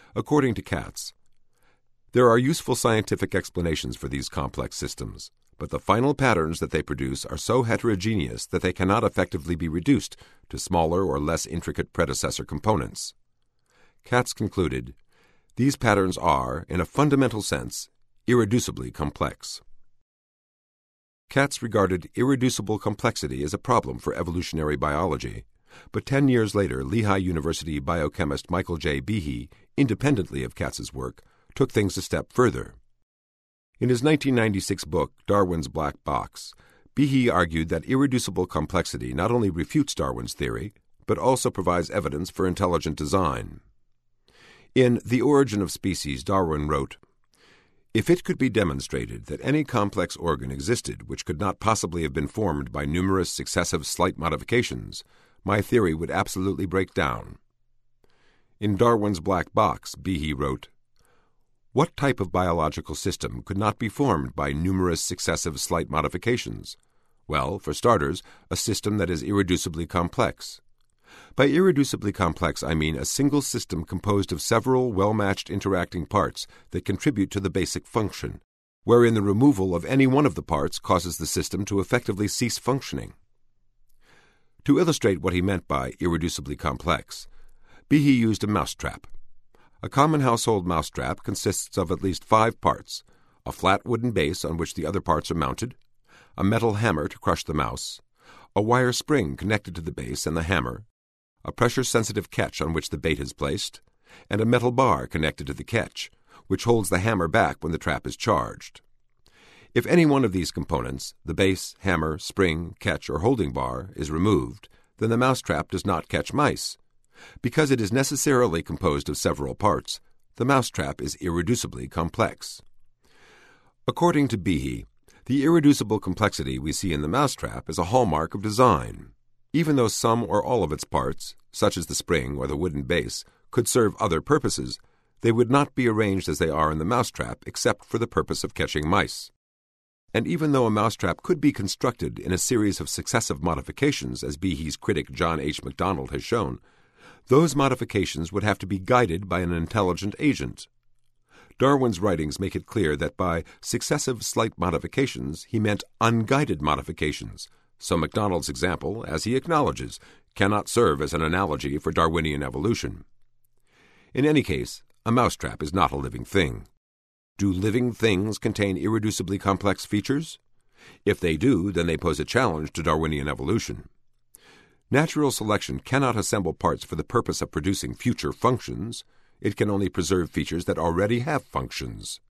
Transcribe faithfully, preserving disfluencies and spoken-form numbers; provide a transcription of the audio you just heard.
According to Katz, there are useful scientific explanations for these complex systems, but the final patterns that they produce are so heterogeneous that they cannot effectively be reduced to smaller or less intricate predecessor components. Katz concluded, these patterns are, in a fundamental sense, irreducibly complex. Katz regarded irreducible complexity as a problem for evolutionary biology, but ten years later Lehigh University biochemist Michael J. Behe, independently of Katz's work, took things a step further. In his nineteen ninety-six book, Darwin's Black Box, Behe argued that irreducible complexity not only refutes Darwin's theory, but also provides evidence for intelligent design. In The Origin of Species, Darwin wrote, "If it could be demonstrated that any complex organ existed which could not possibly have been formed by numerous successive slight modifications, my theory would absolutely break down." In Darwin's Black Box, Behe wrote, "What type of biological system could not be formed by numerous successive slight modifications? Well, for starters, a system that is irreducibly complex. By irreducibly complex, I mean a single system composed of several well-matched interacting parts that contribute to the basic function, wherein the removal of any one of the parts causes the system to effectively cease functioning." To illustrate what he meant by irreducibly complex, Behe used a mousetrap. A common household mousetrap consists of at least five parts: a flat wooden base on which the other parts are mounted, a metal hammer to crush the mouse, a wire spring connected to the base and the hammer, a pressure-sensitive catch on which the bait is placed, and a metal bar connected to the catch, which holds the hammer back when the trap is charged. If any one of these components, the base, hammer, spring, catch, or holding bar, is removed, then the mousetrap does not catch mice. Because it is necessarily composed of several parts, the mousetrap is irreducibly complex. According to Behe, the irreducible complexity we see in the mousetrap is a hallmark of design. Even though some or all of its parts, such as the spring or the wooden base, could serve other purposes, they would not be arranged as they are in the mousetrap except for the purpose of catching mice. And even though a mousetrap could be constructed in a series of successive modifications, as Behe's critic John H. MacDonald has shown, those modifications would have to be guided by an intelligent agent. Darwin's writings make it clear that by successive slight modifications he meant unguided modifications, so MacDonald's example, as he acknowledges, cannot serve as an analogy for Darwinian evolution. In any case, a mousetrap is not a living thing. Do living things contain irreducibly complex features? If they do, then they pose a challenge to Darwinian evolution. Natural selection cannot assemble parts for the purpose of producing future functions. It can only preserve features that already have functions.